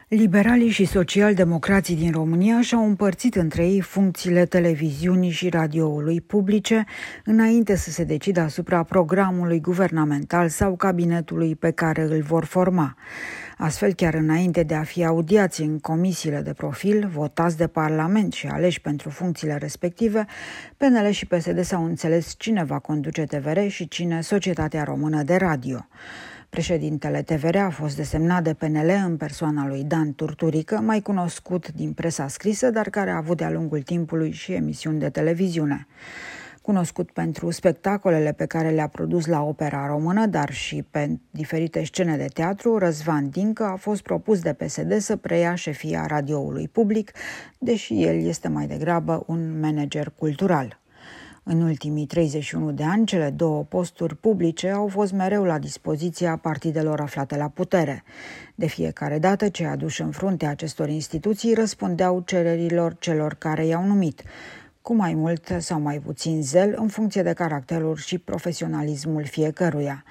Liberalii și socialdemocrații din România și-au împărțit între ei funcțiile televiziunii și radioului publice înainte să se decidă asupra programului guvernamental sau cabinetului pe care îl vor forma. Astfel, chiar înainte de a fi audiați în comisiile de profil, votați de Parlament și aleși pentru funcțiile respective, PNL și PSD s-au înțeles cine va conduce TVR și cine Societatea Română de Radio. Președintele TVR a fost desemnat de PNL în persoana lui Dan Turturică, mai cunoscut din presa scrisă, dar care a avut de-a lungul timpului și emisiuni de televiziune. Cunoscut pentru spectacolele pe care le-a produs la Opera Română, dar și pe diferite scene de teatru, Răzvan Dincă a fost propus de PSD să preia șefia radioului public, deși el este mai degrabă un manager cultural. În ultimii 31 de ani, cele două posturi publice au fost mereu la dispoziția partidelor aflate la putere. De fiecare dată, cei aduși în fruntea acestor instituții răspundeau cererilor celor care i-au numit, cu mai mult sau mai puțin zel, în funcție de caracterul și profesionalismul fiecăruia.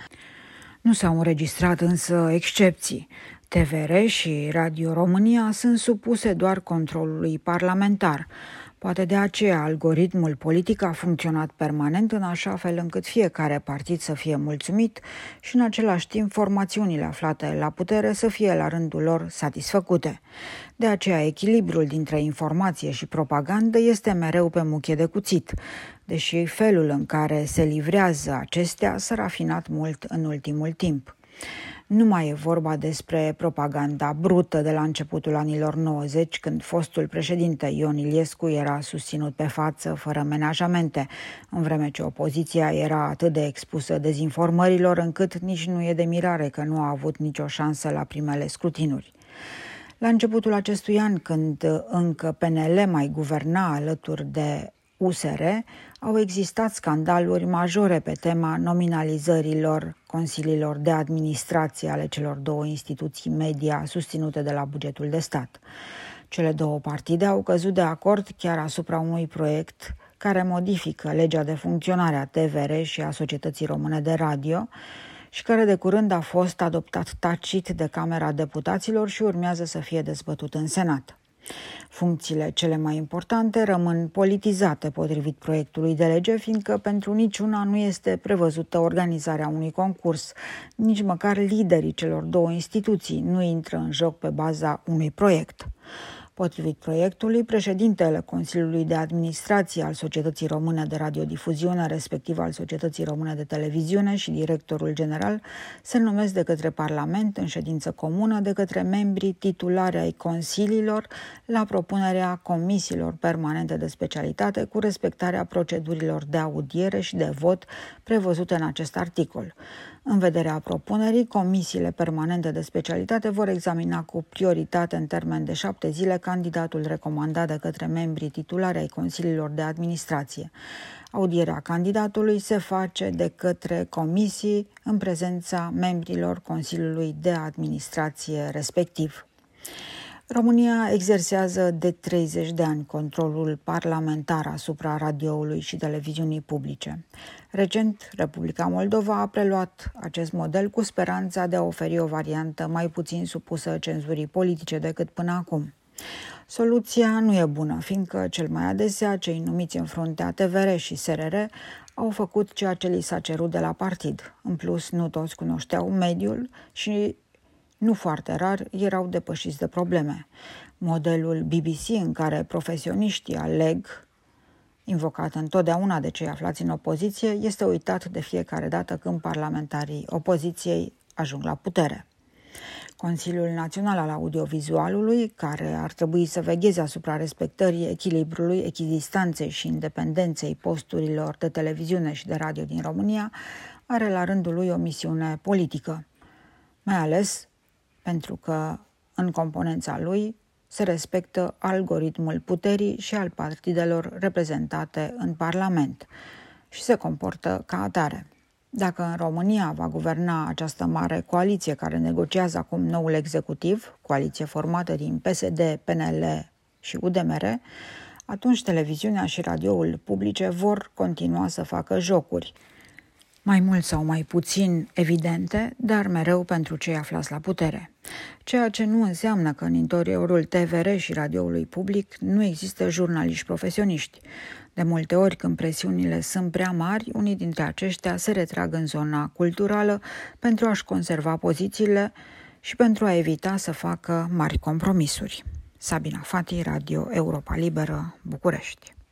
Nu s-au înregistrat însă excepții. TVR și Radio România sunt supuse doar controlului parlamentar. Poate de aceea algoritmul politic a funcționat permanent în așa fel încât fiecare partid să fie mulțumit și în același timp formațiunile aflate la putere să fie la rândul lor satisfăcute. De aceea echilibrul dintre informație și propagandă este mereu pe muchie de cuțit, deși felul în care se livrează acestea s-a rafinat mult în ultimul timp. Nu mai e vorba despre propaganda brută de la începutul anilor 90, când fostul președinte Ion Iliescu era susținut pe față, fără menajamente, în vreme ce opoziția era atât de expusă dezinformărilor, încât nici nu e de mirare că nu a avut nicio șansă la primele scrutinuri. La începutul acestui an, când încă PNL mai guverna alături de USR, au existat scandaluri majore pe tema nominalizărilor consiliilor de administrație ale celor două instituții media susținute de la bugetul de stat. Cele două partide au căzut de acord chiar asupra unui proiect care modifică legea de funcționare a TVR și a Societății Române de Radio și care de curând a fost adoptat tacit de Camera Deputaților și urmează să fie dezbătut în Senat. Funcțiile cele mai importante rămân politizate potrivit proiectului de lege, fiindcă pentru niciuna nu este prevăzută organizarea unui concurs. Nici măcar liderii celor două instituții nu intră în joc pe baza unui proiect. Potrivit proiectului, președintele Consiliului de Administrație al Societății Române de Radiodifuziune, respectiv al Societății Române de Televiziune, și directorul general se numesc de către Parlament în ședință comună de către membrii titulari ai consiliilor la propunerea comisiilor permanente de specialitate cu respectarea procedurilor de audiere și de vot prevăzute în acest articol. În vederea propunerii, comisiile permanente de specialitate vor examina cu prioritate în termen de 7 zile candidatul recomandat de către membrii titulari ai consiliilor de administrație. Audierea candidatului se face de către comisii în prezența membrilor Consiliului de Administrație respectiv. România exersează de 30 de ani controlul parlamentar asupra radioului și televiziunii publice. Recent, Republica Moldova a preluat acest model cu speranța de a oferi o variantă mai puțin supusă cenzurii politice decât până acum. Soluția nu e bună, fiindcă cel mai adesea cei numiți în fruntea TVR și SRR au făcut ceea ce li s-a cerut de la partid. În plus, nu toți cunoșteau mediul și nu foarte rar erau depășiți de probleme. Modelul BBC, în care profesioniștii aleg, invocat întotdeauna de cei aflați în opoziție, este uitat de fiecare dată când parlamentarii opoziției ajung la putere. Consiliul Național al Audiovizualului, care ar trebui să vegheze asupra respectării echilibrului, echidistanței și independenței posturilor de televiziune și de radio din România, are la rândul lui o misiune politică, mai ales pentru că în componența lui se respectă algoritmul puterii și al partidelor reprezentate în Parlament și se comportă ca atare. Dacă în România va guverna această mare coaliție care negociază acum noul executiv, coaliție formată din PSD, PNL și UDMR, atunci televiziunea și radioul publice vor continua să facă jocuri. mai mult sau mai puțin evidente, dar mereu pentru cei aflați la putere. Ceea ce nu înseamnă că în interiorul TVR și radioului public nu există jurnaliști profesioniști. De multe ori, când presiunile sunt prea mari, unii dintre aceștia se retrag în zona culturală pentru a-și conserva pozițiile și pentru a evita să facă mari compromisuri. Sabina Fati, Radio Europa Liberă, București.